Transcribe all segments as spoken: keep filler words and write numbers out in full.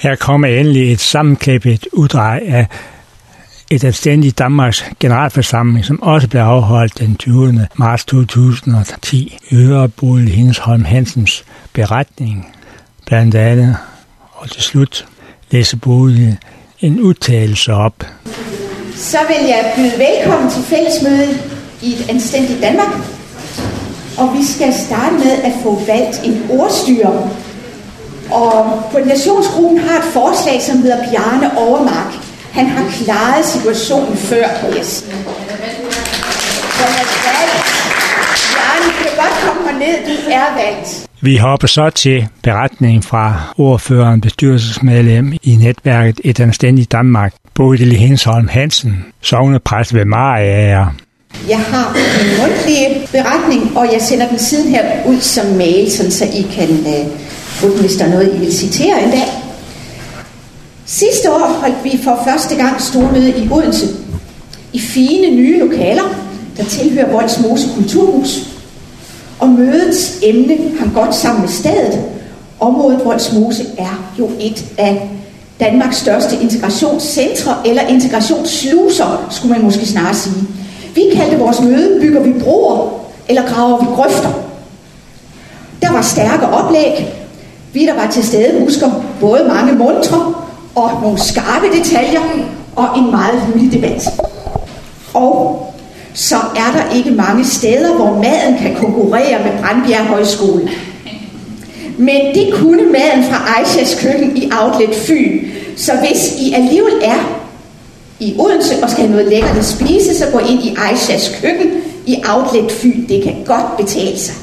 Her kommer endelig et sammenklippet uddrag af et anstændigt Danmarks generalforsamling, som også blev afholdt den tyvende marts to tusind og ti. Hører Bodil Hindsholm Hansens beretning blandt andet, og til slut læser Bodil en udtalelse op. Så vil jeg byde velkommen til fællesmødet i et anstændigt Danmark. Og vi skal starte med at få valgt en ordstyrer. Og koordinationsgruppen har et forslag, som hedder Bjarne Overmark. Han har klaret situationen før, yes. Bjarne, du kan godt komme herned, du er valgt. Vi hopper så til beretningen fra ordføreren, bestyrelsesmedlem i netværket Et Anstændigt Danmark, Bodil Hindsholm Hansen, sognepræst ved Mariager. Jeg har en mundtlig beretning, og jeg sender den siden her ud som mail, sådan så I kan uh, få den, hvis der er noget, I vil citere en dag. Sidste år holdt vi for første gang stormøde i Odense, i fine nye lokaler, der tilhører Vollsmose Kulturhus. Og mødets emne hang godt sammen med stedet. Området Vollsmose er jo et af Danmarks største integrationscentre, eller integrationssluser, skulle man måske snarere sige. Vi kaldte vores møde, bygger vi broer, eller graver vi grøfter. Der var stærke oplæg. Vi, der var til stede, husker både mange muntre og nogle skarpe detaljer, og en meget hyggelig debat. Og så er der ikke mange steder, hvor maden kan konkurrere med Brandbjerg Højskole. Men det kunne maden fra Aishas køkken i Outlet Fyn. Så hvis I alligevel er i Odense og skal have noget lækkert at spise, så gå ind i Aishas køkken i Outlet Fyn. Det kan godt betale sig.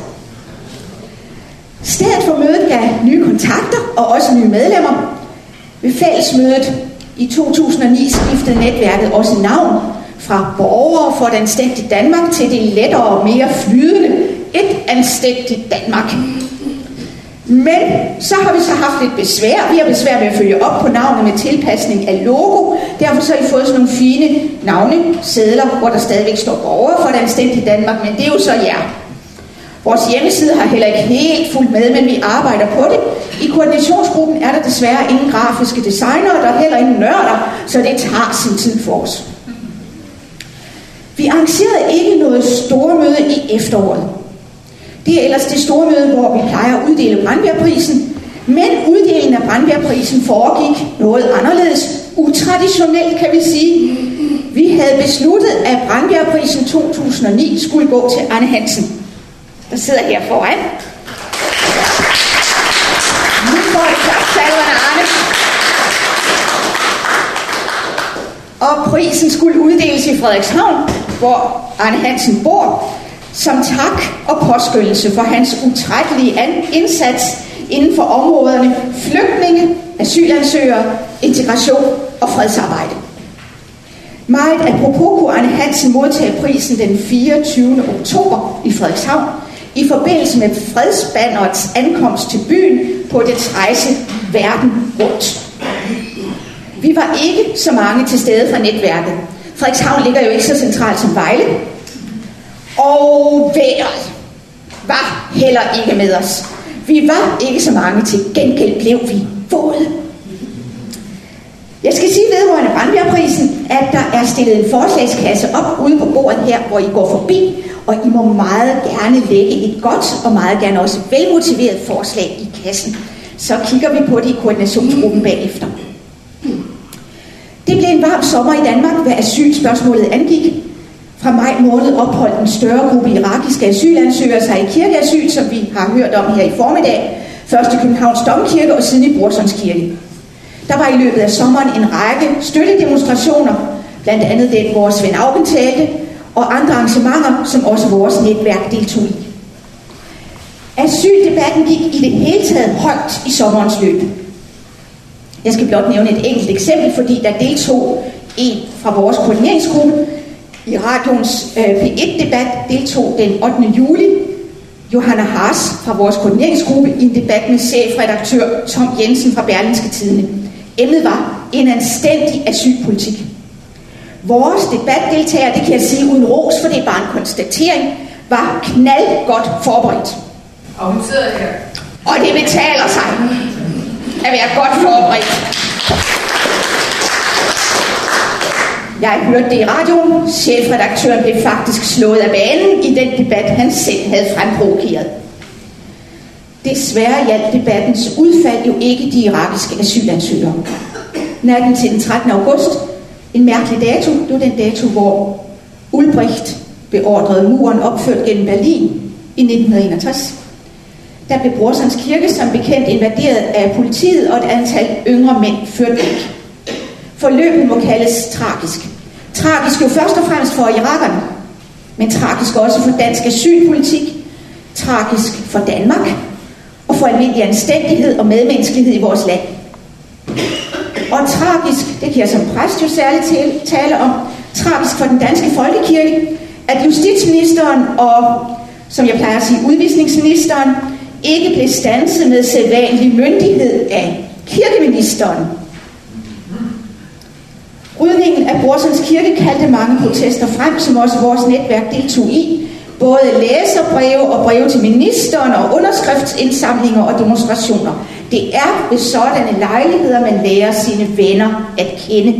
Stedet for mødet gav nye kontakter og også nye medlemmer. Ved fællesmødet i to tusind og ni skiftede netværket også navn fra Borgere for et Anstændigt Danmark til det lettere og mere flydende Et Anstændigt Danmark. Men så har vi så haft lidt besvær. Vi har besvær med at følge op på navnet med tilpasning af logo. Derfor så har I fået sådan nogle fine navnesedler, hvor der stadigvæk står Borgere for et Anstændigt Danmark, men det er jo så jer. Vores hjemmeside har heller ikke helt fulgt med, men vi arbejder på det. I koordinationsgruppen er der desværre ingen grafiske designere, der er heller ingen nørder, så det tager sin tid for os. Vi arrangerede ikke noget stormøde i efteråret. Det er ellers det stormøde, hvor vi plejer at uddele Brandbjergprisen, men uddelingen af Brandbjergprisen foregik noget anderledes, utraditionelt kan vi sige. Vi havde besluttet, at Brandbjergprisen to tusind og ni skulle gå til Arne Hansen, der sidder her foran. Nu får I klapsalverne, Arne. Og prisen skulle uddeles i Frederikshavn, hvor Arne Hansen bor, som tak og påskyndelse for hans utrættelige indsats inden for områderne flygtninge, asylansøgere, integration og fredsarbejde. Meget apropos kunne Arne Hansen modtage prisen den fireogtyvende oktober i Frederikshavn i forbindelse med fredsbannerets ankomst til byen på dets rejse verden rundt. Vi var ikke så mange til stede fra netværket. Frederikshavn ligger jo ikke så centralt som Vejle. Og vejret var heller ikke med os. Vi var ikke så mange, til gengæld blev vi våde. Jeg skal sige vedrørende Brandbjergprisen, at der er stillet en forslagskasse op ude på bordet her, hvor I går forbi, og I må meget gerne lægge et godt og meget gerne også velmotiveret forslag i kassen. Så kigger vi på det i koordinationsgruppen bagefter. Det blev en varm sommer i Danmark, hvad asylspørgsmålet angik. Fra maj måned opholdt en større gruppe irakiske asylansøgere sig i kirkeasyl, som vi har hørt om her i formiddag. Først i Københavns Domkirke og siden i Brorsons Kirke. Der var i løbet af sommeren en række støttedemonstrationer, blandt andet den, hvor Svend Auken talte, og andre arrangementer, som også vores netværk deltog i. Asyldebatten gik i det hele taget højt i sommerens løb. Jeg skal blot nævne et enkelt eksempel, fordi der deltog en fra vores koordineringsgruppe. I radioens øh, P et-debat deltog den ottende juli Johanna Haas fra vores koordineringsgruppe i en debat med chefredaktør Tom Jensen fra Berlingske Tidende. Emnet var en anstændig asylpolitik. Vores debatdeltagere, det kan jeg sige uden ros, for det er bare en konstatering, var knaldgodt forberedt. Og hun sidder her. Og det betaler sig. at være godt forberedt. Jeg hørte det i radioen. Chefredaktøren blev faktisk slået af banen i den debat, han selv havde fremprovokeret. Desværre hjalp debattens udfald jo ikke de irakiske asylansøgere. Natten til den trettende august, en mærkelig dato, det var den dato, hvor Ulbricht beordrede muren opført gennem Berlin i nitten enogtres. Der blev Brorsons Kirke som bekendt invaderet af politiet, og et antal yngre mænd ført væk. Forløbet må kaldes tragisk. Tragisk jo først og fremmest for irakerne, men tragisk også for dansk asylpolitik, tragisk for Danmark og for almindelig anstændighed og medmenneskelighed i vores land. Og tragisk, det kan jeg som præst jo særligt tale om, tragisk for den danske folkekirke, at justitsministeren og, som jeg plejer at sige, udvisningsministeren ikke blev standset med sædvanlig myndighed af kirkeministeren. Rydningen af Brorsons Kirke kaldte mange protester frem, som også vores netværk deltog i. Både læserbreve og breve til ministeren og underskriftsindsamlinger og demonstrationer. Det er ved sådanne lejligheder, man lærer sine venner at kende.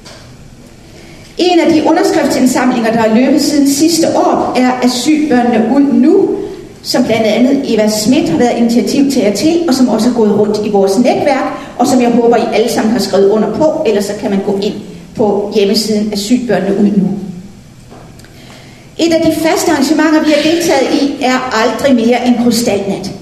En af de underskriftsindsamlinger, der er løbet siden sidste år, er Asylbørnene ud nu, som blandt andet Eva Schmidt har været initiativtager til, og som også er gået rundt i vores netværk, og som jeg håber, I alle sammen har skrevet under på, ellers så kan man gå ind på hjemmesiden Asylbørnene ud nu. Et af de faste arrangementer, vi har deltaget i, er aldrig mere en krystalnat.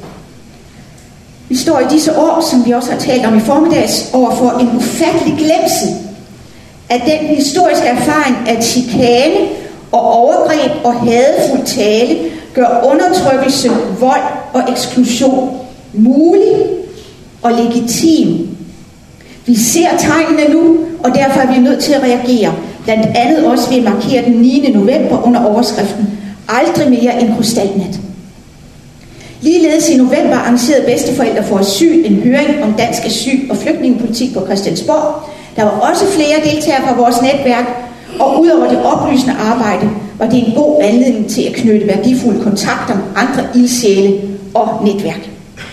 Vi står i disse år, som vi også har talt om i formiddags, overfor en ufattelig glemsel af den historiske erfaring, at chikane og overgreb og hadefuld tale gør undertrykkelse, vold og eksklusion mulig og legitim. Vi ser tegnene nu, og derfor er vi nødt til at reagere. Blandt andet også ved at markere den niende november under overskriften Aldrig mere en krystalnat. Ligeledes i november arrangerede Bedsteforældre for Asyl en høring om dansk asyl- og flygtningepolitik på Christiansborg. Der var også flere deltagere fra vores netværk, og udover det oplysende arbejde, var det en god anledning til at knytte værdifulde kontakter med andre ildsjæle og netværk.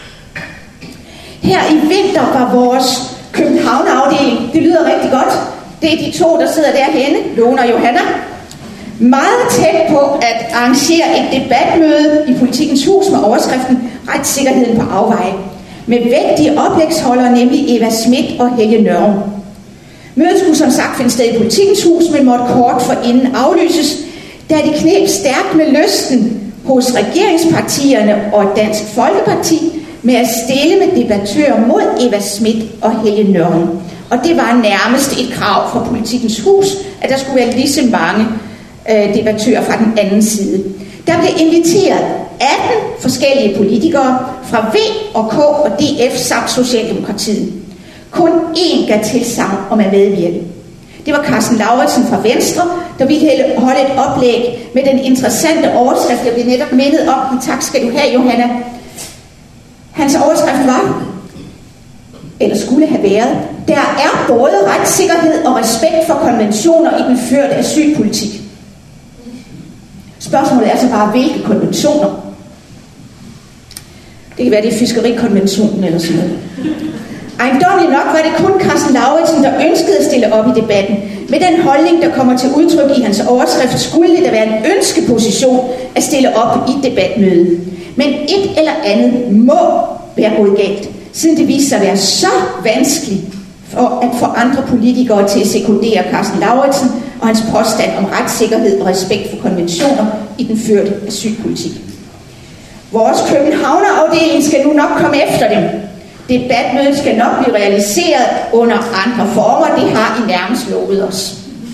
Her i vinter var vores København-afdeling, det lyder rigtig godt, det er de to, der sidder derhenne, Lone og Johanna, meget tæt på at arrangere et debatmøde i Politikens Hus med overskriften Retssikkerheden på afveje, med vægtige oplægsholdere, nemlig Eva Schmidt og Helge Nørrum. Mødet skulle som sagt finde sted i Politikens Hus, men måtte kort forinden aflyses, da det kneb stærkt med lysten hos regeringspartierne og Dansk Folkeparti med at stille med debattører mod Eva Schmidt og Helge Nørrum. Og det var nærmest et krav fra Politikens Hus, at der skulle være lige så mange øh, debattører fra den anden side. Der blev inviteret atten forskellige politikere fra V og K og D F samt Socialdemokratiet. Kun én gav tilsagn om at medvirke. Det var Carsten Lauritsen fra Venstre, der ville holde et oplæg med den interessante overskrift, jeg blev netop mindet om. Men tak skal du have, Johanna. Hans overskrift var, eller skulle have været, der er både retssikkerhed og respekt for konventioner i den førte asylpolitik. Spørgsmålet er så bare, hvilke konventioner? Det kan være, det er fiskerikonventionen eller sådan noget. Ejendomligt nok var det kun Carsten Lauritsen, der ønskede at stille op i debatten. Med den holdning, der kommer til udtryk i hans overskrift, skulle det da være en ønskeposition at stille op i debatmødet. Men et eller andet må være gået galt, siden det viste sig at være så vanskeligt for at få andre politikere til at sekundere Carsten Lauritsen og hans påstand om retssikkerhed og respekt for konventioner i den førte asylpolitik. Vores Københavner-afdeling skal nu nok komme efter dem. Debatmødet skal nok blive realiseret under andre former. Det har I nærmest lovet os.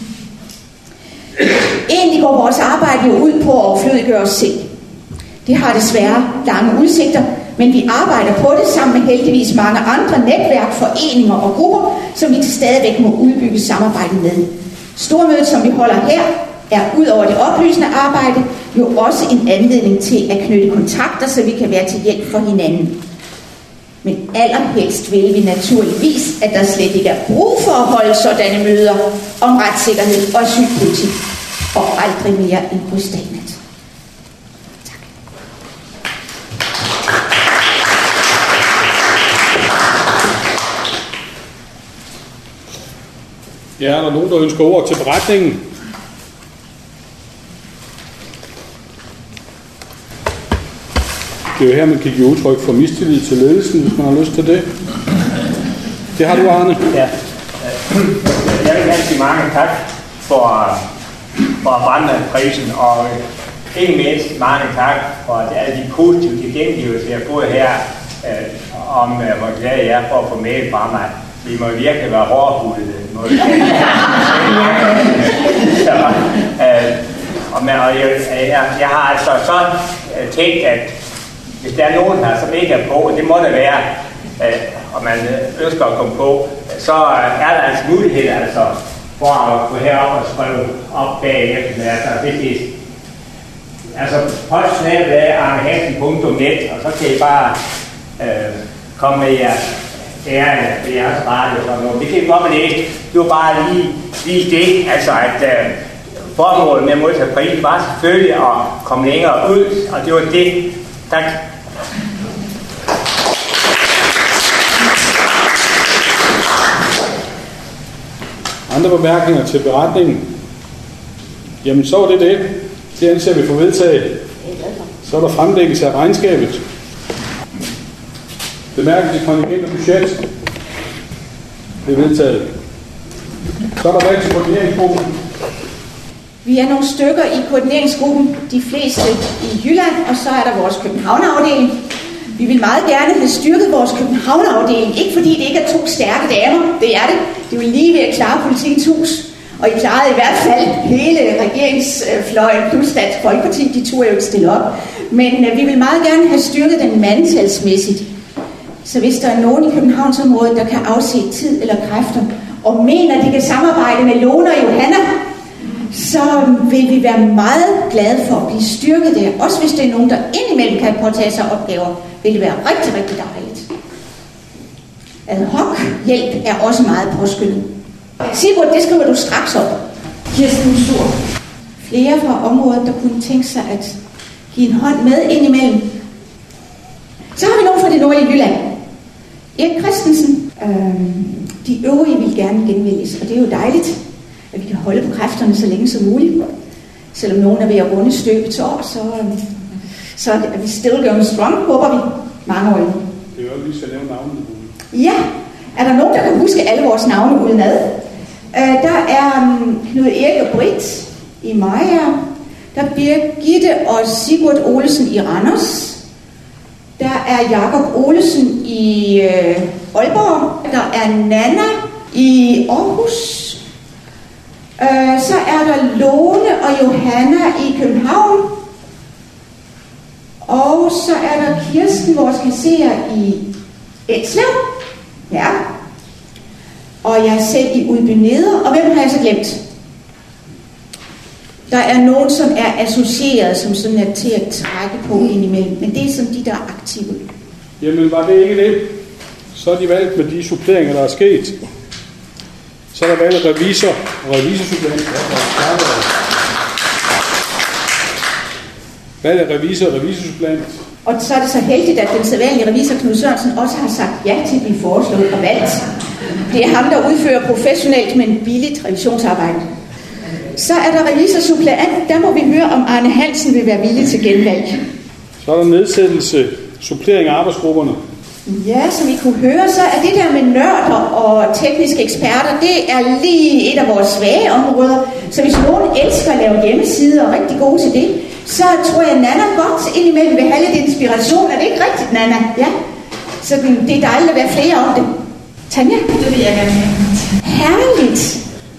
Egentlig går vores arbejde jo ud på at overflødiggøre os selv. Det har desværre lange udsigter, men vi arbejder på det sammen med heldigvis mange andre netværk, foreninger og grupper, som vi stadigvæk må udbygge samarbejde med. Stormødet, som vi holder her, er ud over det oplysende arbejde jo også en anledning til at knytte kontakter, så vi kan være til hjælp for hinanden. Men allerhelst vil vi naturligvis, at der slet ikke er brug for at holde sådanne møder om retssikkerhed og asylpolitik, og aldrig mere en krystalnat. Tak. Ja, er der nogen, der ønsker ord til beretningen? Det er jo her, man kan give udtryk for mistillid til ledelsen, hvis man har lyst til det. Det har du, Arne. Ja. Jeg vil gerne sige mange tak for, for at brænde prisen, og ikke mindst mange tak for alle de positive tilkendegivelser, jeg har fået her, øh, om øh, hvor glad jeg er for at få mail fra mig. Vi må virkelig være hårdhudede. Så, øh, og, man, og jeg, jeg, jeg har altså så øh, tænkt, at hvis der er nogen her, som ikke er på, og det må det være, øh, og man ønsker at komme på, så er der altså mulighed altså, for at gå herop og skrive op bagefter. Altså, hvis det altså postsnabelag arnehansen punktum net, og så kan I bare øh, komme med jeres ærende, det er jeres radio og sådan noget. Det kan I komme med det. Det var bare lige, lige det, altså at øh, formålet med at modtage prisen var selvfølgelig at komme længere ud, og det var det. Tak. Andre bemærkninger til beretningen? Jamen, så var det det. Det anser vi for vedtaget. Så er der fremlæggelse af regnskabet. Bemærkning til kontingent og budget. Det er vedtaget. Så er der valg til koordineringsgruppen. Vi er nogle stykker i koordineringsgruppen, de fleste i Jylland, og så er der vores København-afdeling. Vi vil meget gerne have styrket vores København-afdeling, ikke fordi det ikke er to stærke damer, det er det. Det vil lige ved at klare Politikens Hus, og I klarede i hvert fald hele regeringsfløjen plus Dansk Folkeparti, de turde jo ikke stille op. Men øh, vi vil meget gerne have styrket den mandtalsmæssigt. Så hvis der er nogen i Københavnsområdet, der kan afse tid eller kræfter, og mener, de kan samarbejde med Lone og Johanna, så vil vi være meget glade for at blive styrket der. Også hvis det er nogen, der indimellem kan påtage sig opgaver, vil det være rigtig, rigtig dejligt. Ad hoc hjælp er også meget påskyndet. Sigurd, det skriver du straks op. Kirsten Stur. Flere fra området, der kunne tænke sig at give en hånd med indimellem. Så har vi nogen fra det nordlige Jylland. Erik Christensen. Øhm, de øvrige vil gerne genvælges, og det er jo dejligt, at vi kan holde på kræfterne så længe som muligt. Selvom nogen er ved at runde støbets år, så, så er vi still going strong, håber vi. Mange år endnu. Det er jo lige så nævne navnene. Ja, er der nogen, der kan huske alle vores navne udenad? Uh, der er um, Knud Erik og Britt i Maja. Der er Birgitte og Sigurd Olesen i Randers. Der er Jakob Olesen i uh, Aalborg. Der er Nana i Aarhus. Uh, så er der Lone og Johanna i København. Og så er der Kirsten, vores kasserer i Etslev. Ja. Og jeg er selv i Udby Neder. Og hvem har jeg så glemt? Der er nogen, som er associeret, som sådan er til at trække på indimellem. Men det er sådan de, der er aktive. Jamen, var det ikke det? Så er de valgt med de suppleringer, der er sket. Så er der valgt revisor og revisorsupplement. Valgt af revisor og revisorsupplement. Og så er det så heldigt, at den sædvanlige revisor Knud Sørensen også har sagt ja til at blive foreslået og valgt. Det er ham, der udfører professionelt, men billigt revisionsarbejde. Så er der revisorsupplement. Der må vi høre, om Arne Hansen vil være villig til genvalg. Så er der nedsættelse, supplering af arbejdsgrupperne. Ja, som I kunne høre, så er det der med nørder og tekniske eksperter, det er lige et af vores svage områder. Så hvis nogen elsker at lave hjemmesider og er rigtig gode til det, så tror jeg, Nana godt indimellem vil have lidt inspiration. Er det ikke rigtigt, Nana? Ja. Så det er dejligt at være flere om det. Tanja? Det vil jeg gerne have. Herligt.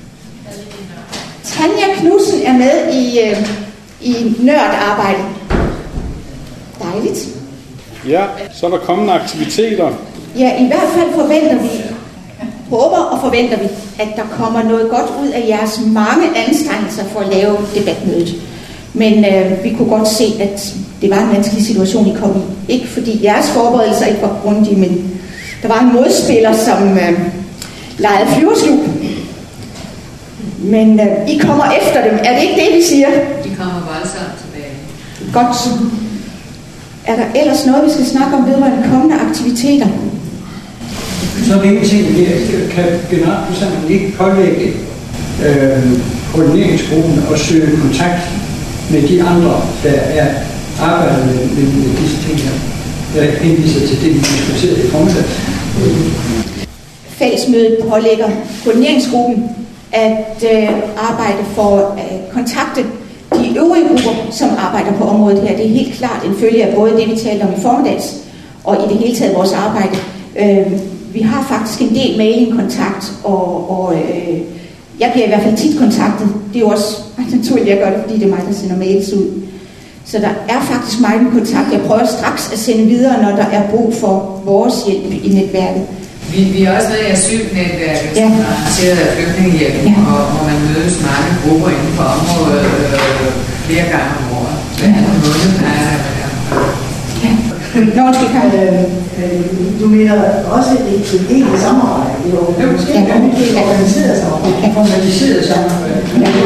Tanja Knudsen er med i, øh, i nørdarbejde. Dejligt. Ja, så er der kommende aktiviteter. Ja, i hvert fald forventer vi, håber og forventer vi, at der kommer noget godt ud af jeres mange anstrengelser for at lave debatmødet. Men øh, vi kunne godt se, at det var en vanskelig situation, I kom i. Ikke fordi jeres forberedelser ikke var grundige, men der var en modspiller, som øh, legede flyverslug. Men øh, I kommer efter dem. Er det ikke det, vi siger? De kommer voldsomt tilbage. Godt. Er der ellers noget, vi skal snakke om vedrørende kommende aktiviteter? Så er det en ting, kan generalforsamlingen ikke pålægge øh, koordineringsgruppen at søge kontakt med de andre, der er arbejdet med, med, med disse ting her. Jeg henviser til det, vi diskuterede i formiddag. Fællesmødet pålægger koordineringsgruppen at øh, arbejde for at øh, kontakte de øvrige grupper, som arbejder på området her. Det er helt klart en følge af både det, vi talte om i formiddags, og i det hele taget vores arbejde. Øh, vi har faktisk en del mailing-kontakt, og, og øh, jeg bliver i hvert fald tit kontaktet. Det er jo også naturligt, jeg gør det, fordi det er mig, der sender mails ud. Så der er faktisk meget en kontakt. Jeg prøver straks at sende videre, når der er brug for vores hjælp i netværket. Vi, vi er også med i asylnetværket, ja. som er arrangeret af Flygtningehjælpen, ja. og hvor man mødes mange grupper inden for området øh, flere gange om året. Hver anden måned er ja. Nå, skal jeg Du mener også et egentligt samarbejde. Det er jo et organiseret samarbejde. Et formaliseret samarbejde.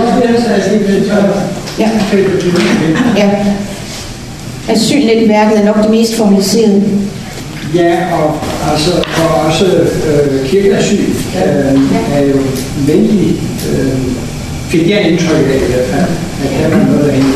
Ja. Ja. Asylnetværket er nok det mest formaliserede. Ja, og, altså, og også øh, kirkeasyl øh, er jo vældig, øh, fik jeg indtryk af i hvert fald, at der var noget derinde.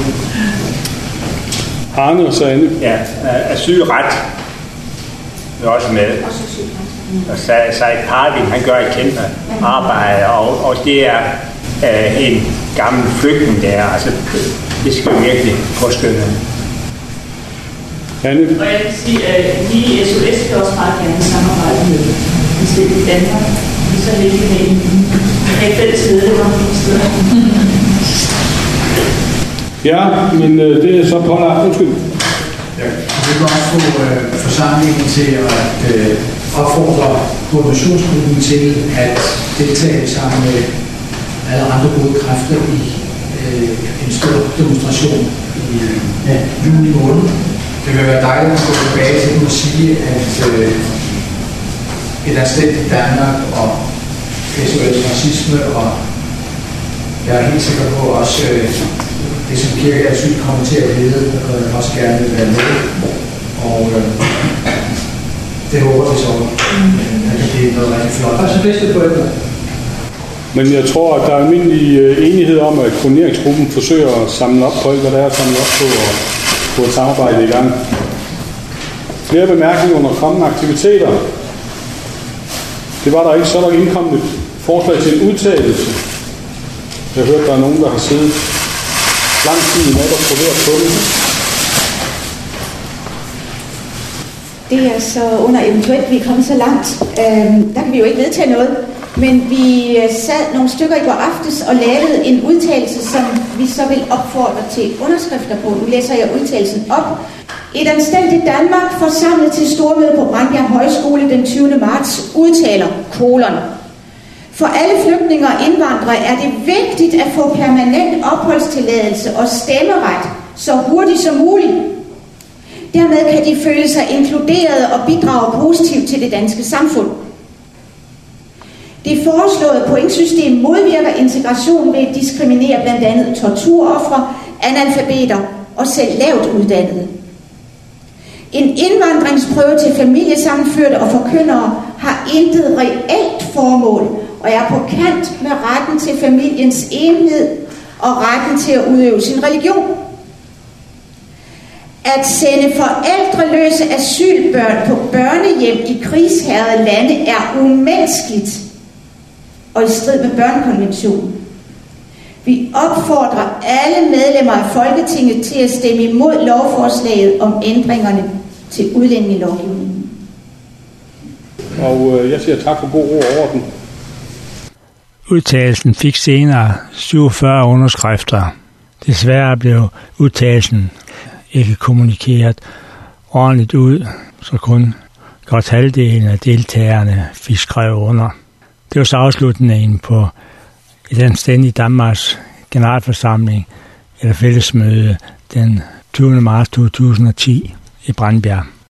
Arne og så Anne. Ja, asylret er også med. Og Said Parvin, han gør et kæmpe arbejde, og, og det er øh, en gammel flygtning der, altså det skal virkelig påskynde. Anne? Og jeg kan sige, at vi i S O S kan også meget gerne samarbejde med i Danmark. Vi er så heldige med en fælles medlemmer i stedet. Ja, men øh, det er så pålagt. Undskyld. Ja, vi kan også få øh, forsamlingen til at øh, opfordre koordinationsgruppen til at deltage sammen med alle andre gode kræfter i øh, en stor demonstration i øh, ja, juni måned. Det vil være dejligt at gå tilbage til at sige, at øh, et anstændigt Danmark og S O S racisme, og jeg er helt sikker på også øh, det, som kirkeasyl kommer til at lede, øh, også gerne vil være med. Og øh, det håber vi så, at det bliver noget rigtig flot. Og så bedste på det. Men jeg tror, at der er almindelig enighed om, at koordineringsgruppen forsøger at samle op på alt, hvad der er at samle op på, og få et samarbejde i gang. Flere bemærkninger under kommende aktiviteter. Det var der ikke, så er der indkommet et forslag til en udtalelse. Jeg har hørt, der er nogen, der har siddet lang tid i nat og proveret på det. Det er så under eventuelt, vi er kommet så langt. Øhm, der kan vi jo ikke vedtage noget. Men vi sad nogle stykker i går aftes og lavede en udtalelse, som vi så vil opfordre til underskrifter på. Nu læser jeg udtalelsen op. Et anstændigt Danmark forsamlet til stormøde på Brandbjerg Højskole den tyvende marts udtaler kolon. For alle flygtninge og indvandrere er det vigtigt at få permanent opholdstilladelse og stemmeret så hurtigt som muligt. Dermed kan de føle sig inkluderet og bidrage positivt til det danske samfund. Det foreslåede pointsystem modvirker integration ved at diskriminere blandt andet torturofre, analfabeter og selv lavt uddannede. En indvandringsprøve til familiesammenførte og forkyndere har intet reelt formål og er på kant med retten til familiens enhed og retten til at udøve sin religion. At sende forældreløse asylbørn på børnehjem i krigshærgede lande er umenneskeligt og i strid med børnekonventionen. Vi opfordrer alle medlemmer af Folketinget til at stemme imod lovforslaget om ændringerne til udlændingelovgivningen. Og øh, jeg siger tak for god ro og orden. Udtalelsen fik senere syvogfyrre underskrifter. Desværre blev udtalelsen ikke kommunikeret ordentligt ud, så kun godt halvdelen af deltagerne fik skrevet under. Det var så afslutningen på et anstændigt Danmarks generalforsamling eller fællesmøde den tyvende marts to tusind og ti i Brandbjerg.